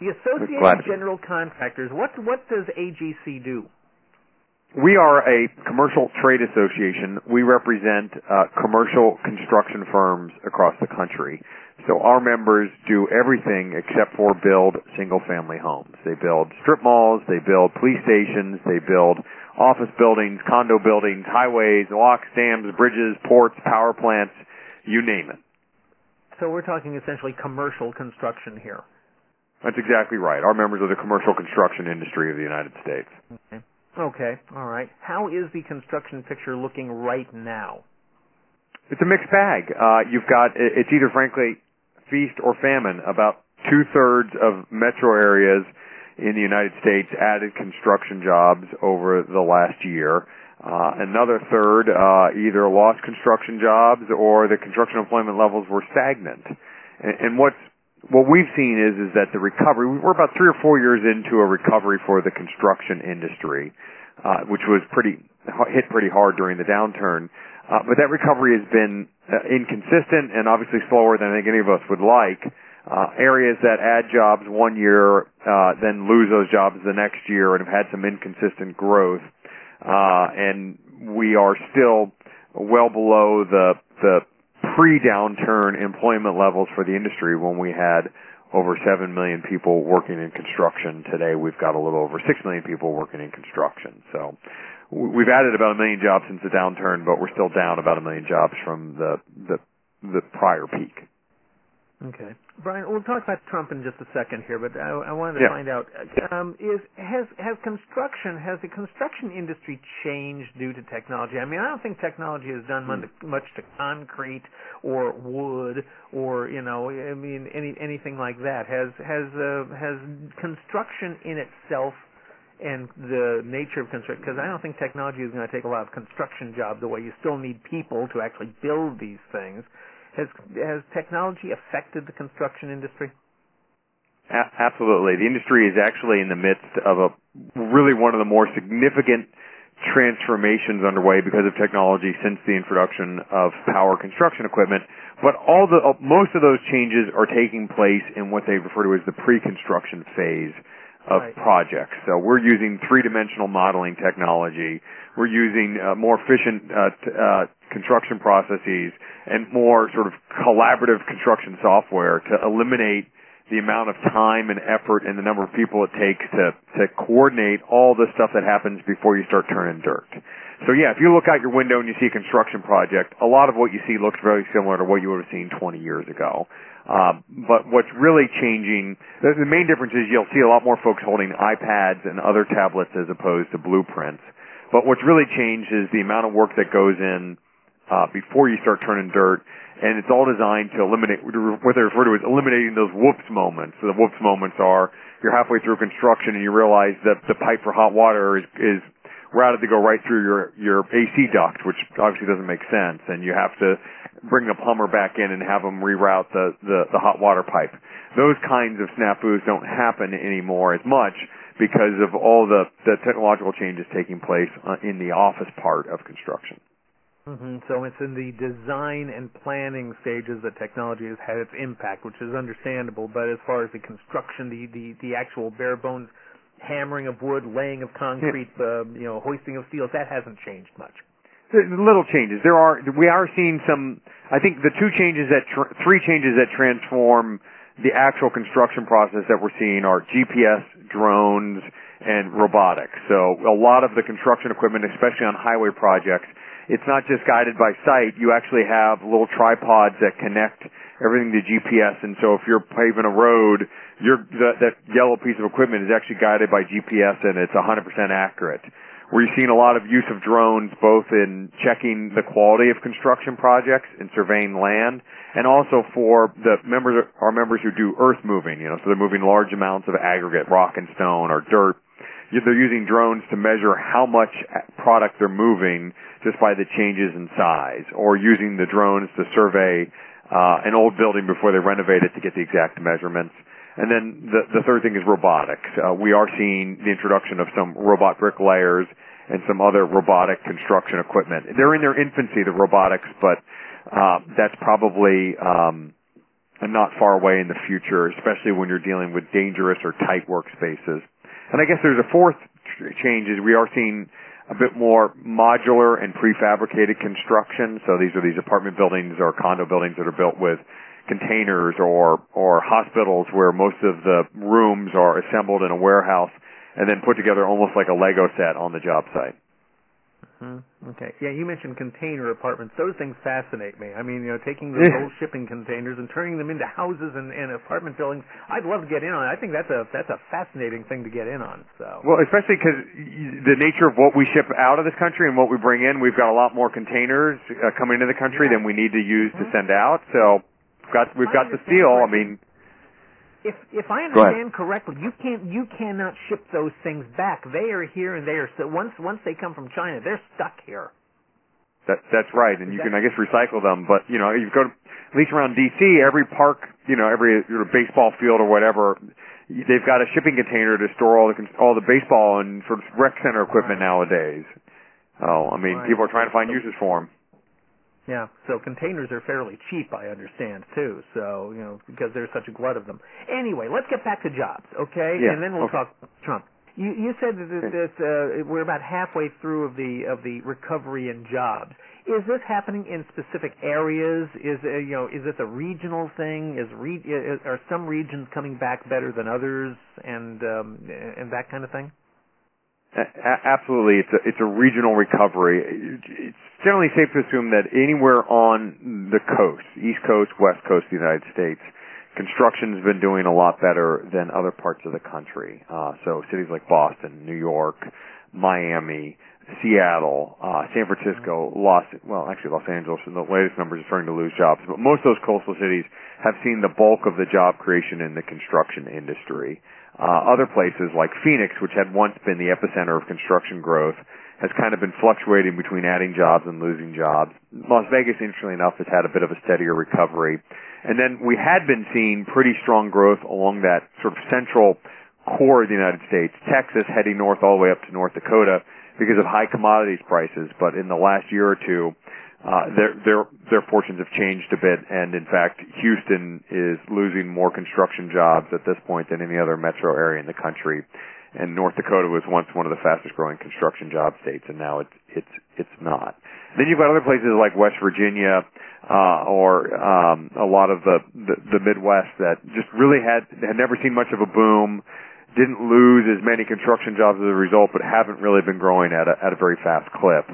The Glad Associated to. General Contractors, what does AGC do? We are a commercial trade association. We represent commercial construction firms across the country. So our members do everything except for build single-family homes. They build strip malls, they build police stations, they build office buildings, condo buildings, highways, locks, dams, bridges, ports, power plants, you name it. So we're talking essentially commercial construction here. That's exactly right. Our members are the commercial construction industry of the United States. Okay, all right. How is the construction picture looking right now? It's a mixed bag. It's either frankly feast or famine. About 2/3 of metro areas in the United States added construction jobs over the last year. Another third either lost construction jobs or the construction employment levels were stagnant. And what we've seen is that the recovery, we're about 3 or 4 years into a recovery for the construction industry, which was hit pretty hard during the downturn. But that recovery has been inconsistent and obviously slower than I think any of us would like. Areas that add jobs one year, then lose those jobs the next year and have had some inconsistent growth. And we are still well below the pre-downturn employment levels for the industry when we had over 7 million people working in construction. Today we've got a little over 6 million people working in construction. So we've added about 1 million jobs since the downturn, but we're still down about 1 million jobs from the prior peak. Okay. Brian, we'll talk about Trump in just a second here, but I wanted to find out, has the construction industry changed due to technology? I mean, I don't think technology has done much to concrete or wood or, anything like that. Has construction in itself and the nature of construction, because I don't think technology is going to take a lot of construction jobs away. You still need people to actually build these things. Has technology affected the construction industry? Absolutely. The industry is actually in the midst of really one of the more significant transformations underway because of technology since the introduction of power construction equipment. But most of those changes are taking place in what they refer to as the pre-construction phase of projects. So we're using three-dimensional modeling technology. We're using more efficient construction processes and more sort of collaborative construction software to eliminate the amount of time and effort and the number of people it takes to coordinate all the stuff that happens before you start turning dirt. So yeah, if you look out your window and you see a construction project, a lot of what you see looks very similar to what you would have seen 20 years ago. But what's really changing, the main difference is you'll see a lot more folks holding iPads and other tablets as opposed to blueprints. But what's really changed is the amount of work that goes in before you start turning dirt, and it's all designed to eliminate what they refer to as eliminating those whoops moments. So the whoops moments are you're halfway through construction and you realize that the pipe for hot water is routed to go right through your AC duct, which obviously doesn't make sense, and you have to bring the plumber back in and have them reroute the hot water pipe. Those kinds of snafus don't happen anymore as much because of all the technological changes taking place in the office part of construction. Mm-hmm. So it's in the design and planning stages that technology has had its impact, which is understandable. But as far as the construction, the actual bare bones hammering of wood, laying of concrete, hoisting of steel, that hasn't changed much. Little changes. We are seeing some. I think the three changes that transform the actual construction process that we're seeing are GPS, drones, and robotics. So a lot of the construction equipment, especially on highway projects, it's not just guided by sight. You actually have little tripods that connect everything to GPS, and so if you're paving a road, that yellow piece of equipment is actually guided by GPS, and it's 100% accurate. We're seeing a lot of use of drones both in checking the quality of construction projects and surveying land, and also for our members who do earth moving, so they're moving large amounts of aggregate, rock and stone, or dirt. They're using drones to measure how much product they're moving just by the changes in size, or using the drones to survey an old building before they renovate it to get the exact measurements. And then the third thing is robotics. We are seeing the introduction of some robot bricklayers and some other robotic construction equipment. They're in their infancy, the robotics, but that's probably not far away in the future, especially when you're dealing with dangerous or tight workspaces. And I guess there's a fourth change is we are seeing a bit more modular and prefabricated construction. So these are these apartment buildings or condo buildings that are built with containers or hospitals where most of the rooms are assembled in a warehouse and then put together almost like a Lego set on the job site. Mm-hmm. Okay. Yeah, you mentioned container apartments. Those things fascinate me. I mean, taking those old shipping containers and turning them into houses and apartment buildings. I'd love to get in on it. I think that's a fascinating thing to get in on. So. Well, especially because the nature of what we ship out of this country and what we bring in, we've got a lot more containers coming into the country than we need to use to send out. So we've got the steel. I mean. If I understand correctly, you cannot ship those things back. They are here and they are so once they come from China, they're stuck here. That's right, and you can I guess recycle them. But you go to, at least around D.C., every park, every baseball field or whatever, they've got a shipping container to store all the baseball and sort of rec center equipment nowadays. Oh, I mean, people are trying to find uses for them. Yeah, so containers are fairly cheap, I understand, too, so, because there's such a glut of them. Anyway, let's get back to jobs, okay? Yeah, and then we'll talk Trump. You said that we're about halfway through of the recovery in jobs. Is this happening in specific areas? Is this a regional thing? Are some regions coming back better than others, and that kind of thing? Absolutely, it's a regional recovery. It's generally safe to assume that anywhere on the coast, East Coast, West Coast of the United States, construction's been doing a lot better than other parts of the country. So cities like Boston, New York, Miami, Seattle, San Francisco, Los Angeles, and the latest numbers are starting to lose jobs. But most of those coastal cities have seen the bulk of the job creation in the construction industry. Other places like Phoenix, which had once been the epicenter of construction growth, has kind of been fluctuating between adding jobs and losing jobs. Las Vegas, interestingly enough, has had a bit of a steadier recovery. And then we had been seeing pretty strong growth along that sort of central core of the United States, Texas heading north all the way up to North Dakota because of high commodities prices. But in the last year or two, their fortunes have changed a bit, and in fact, Houston is losing more construction jobs at this point than any other metro area in the country. And North Dakota was once one of the fastest growing construction job states, and now it's not. Then you've got other places like West Virginia, or a lot of the Midwest that just really had never seen much of a boom, didn't lose as many construction jobs as a result, but haven't really been growing at a very fast clip.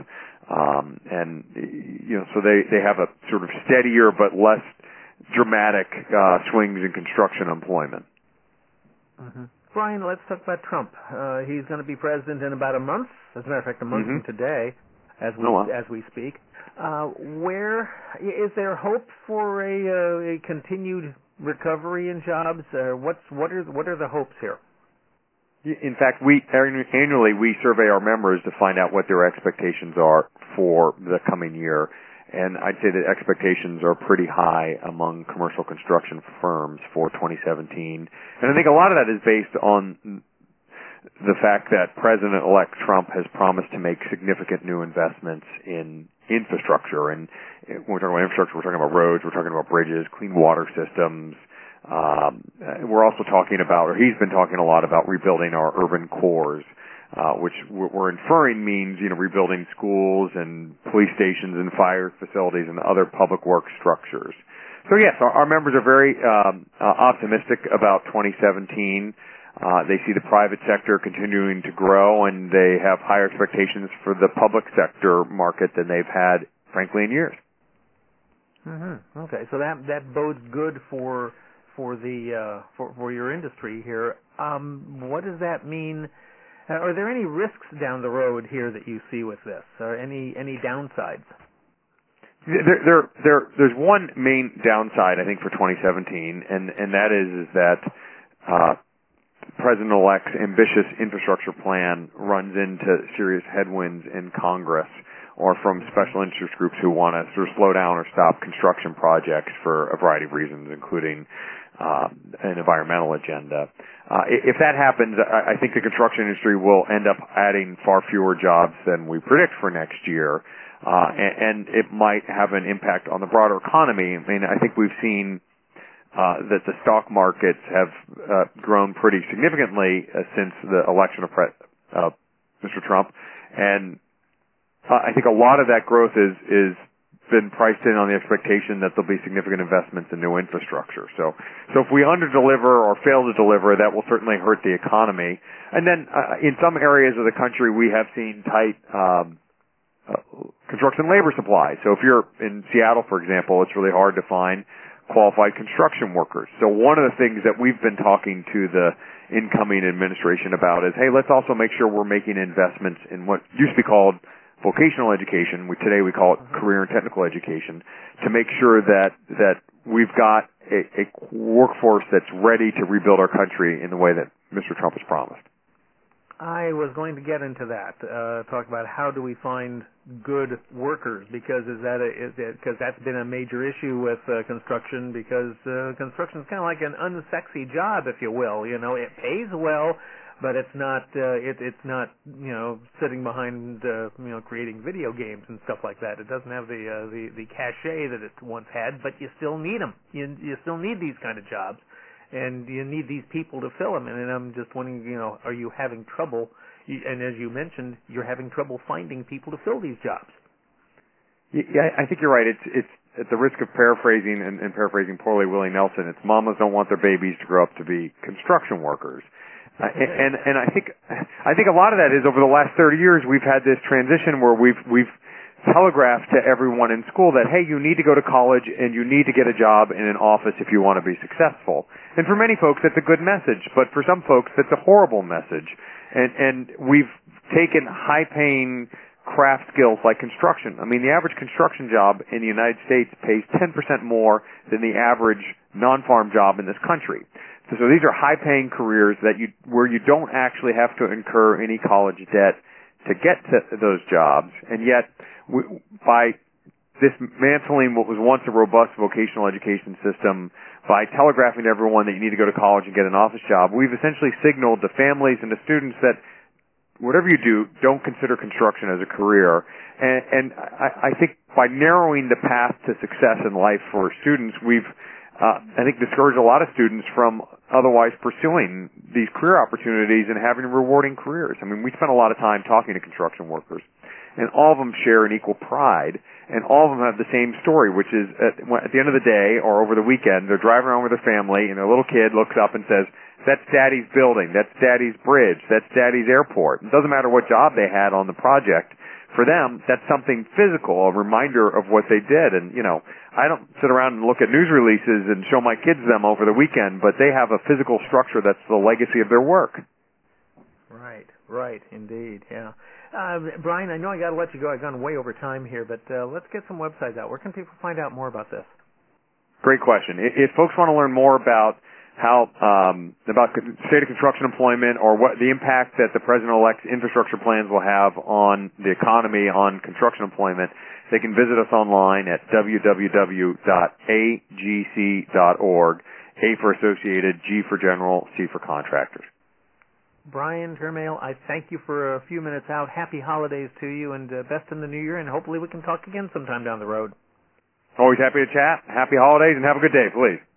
So they have a sort of steadier but less dramatic swings in construction employment. Mm-hmm. Brian, let's talk about Trump. He's going to be president in about a month. As a matter of fact, a month from today, as we speak. Where is there hope for a continued recovery in jobs? What are the hopes here? In fact, annually we survey our members to find out what their expectations are for the coming year. And I'd say that expectations are pretty high among commercial construction firms for 2017. And I think a lot of that is based on the fact that President-elect Trump has promised to make significant new investments in infrastructure. And when we're talking about infrastructure, we're talking about roads, we're talking about bridges, clean water systems. We're also talking about, or he's been talking a lot about rebuilding our urban cores. Which we're inferring means, rebuilding schools and police stations and fire facilities and other public works structures. So yes, our members are very optimistic about 2017. They see the private sector continuing to grow, and they have higher expectations for the public sector market than they've had, frankly, in years. Mm-hmm. Okay, so that bodes good for your industry here. What does that mean? Are there any risks down the road here that you see with this, or any downsides? There's one main downside, I think, for 2017, and that is that President-elect's ambitious infrastructure plan runs into serious headwinds in Congress or from special interest groups who want to sort of slow down or stop construction projects for a variety of reasons, including an environmental agenda. If that happens, I think the construction industry will end up adding far fewer jobs than we predict for next year, and it might have an impact on the broader economy. I mean, I think we've seen that the stock markets have grown pretty significantly since the election of Mr. Trump, and I think a lot of that growth is been priced in on the expectation that there'll be significant investments in new infrastructure. So if we underdeliver or fail to deliver, that will certainly hurt the economy. And then in some areas of the country, we have seen tight construction labor supply. So if you're in Seattle, for example, it's really hard to find qualified construction workers. So one of the things that we've been talking to the incoming administration about is, hey, let's also make sure we're making investments in what used to be called vocational education. Today we call it career and technical education, to make sure that we've got a workforce that's ready to rebuild our country in the way that Mr. Trump has promised. I was going to get into that, talk about how do we find good workers, because because that's been a major issue with construction, because construction is kind of like an unsexy job, if you will. You know, it pays well, but it's not it's not, you know, sitting behind you know, creating video games and stuff like that. It doesn't have the cachet that it once had, but you still need them. You still need these kind of jobs, and you need these people to fill them. And I'm just wondering, you know, are you having trouble? And as you mentioned, you're having trouble finding people to fill these jobs. Yeah, I think you're right. It's at the risk of paraphrasing and paraphrasing poorly Willie Nelson. It's mamas don't want their babies to grow up to be construction workers. And I think a lot of that is over the last 30 years we've had this transition where we've telegraphed to everyone in school that, hey, you need to go to college and you need to get a job in an office if you want to be successful. And for many folks that's a good message, but for some folks that's a horrible message. And we've taken high-paying craft skills like construction. I mean, the average construction job in the United States pays 10% more than the average non-farm job in this country. So these are high-paying careers where you don't actually have to incur any college debt to get to those jobs, and yet by dismantling what was once a robust vocational education system, by telegraphing to everyone that you need to go to college and get an office job, we've essentially signaled to families and to students that whatever you do, don't consider construction as a career. And I think by narrowing the path to success in life for students, we've I think discouraged a lot of students from otherwise pursuing these career opportunities and having rewarding careers. I mean, we spent a lot of time talking to construction workers, and all of them share an equal pride, and all of them have the same story, which is at the end of the day or over the weekend, they're driving around with their family, and their little kid looks up and says, that's Daddy's building, that's Daddy's bridge, that's Daddy's airport. It doesn't matter what job they had on the project. For them, that's something physical, a reminder of what they did. And, you know, I don't sit around and look at news releases and show my kids them over the weekend, but they have a physical structure that's the legacy of their work. Right, indeed, yeah. Brian, I know I got to let you go. I've gone way over time here, but let's get some websites out. Where can people find out more about this? Great question. If folks want to learn more about about state of construction employment or what the impact that the President-elect's infrastructure plans will have on the economy, on construction employment, they can visit us online at www.agc.org, A for Associated, G for General, C for Contractors. Brian Termale, I thank you for a few minutes out. Happy holidays to you, and best in the new year, and hopefully we can talk again sometime down the road. Always happy to chat. Happy holidays, and have a good day, please.